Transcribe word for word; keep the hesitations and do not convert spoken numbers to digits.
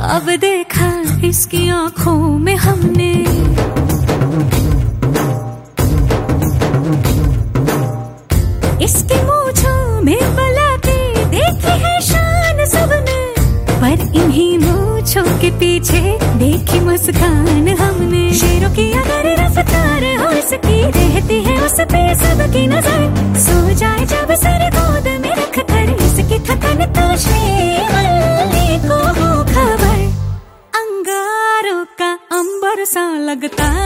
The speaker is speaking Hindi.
अब देखा इसकी आंखों में हमने, इसकी मूंछों में बला के देखी है शान सबने, पर इन्हीं मूंछों के पीछे देखी मुस्कान हमने। शेरों की अगर रफ्तार हो इसकी, रहती है उस पे सबकी नजर, सो जाए जब सर गोद में रख कर इसकी थकन तो श्रीवल्ली को हो खबर। अंगारों का अंबर सा लगता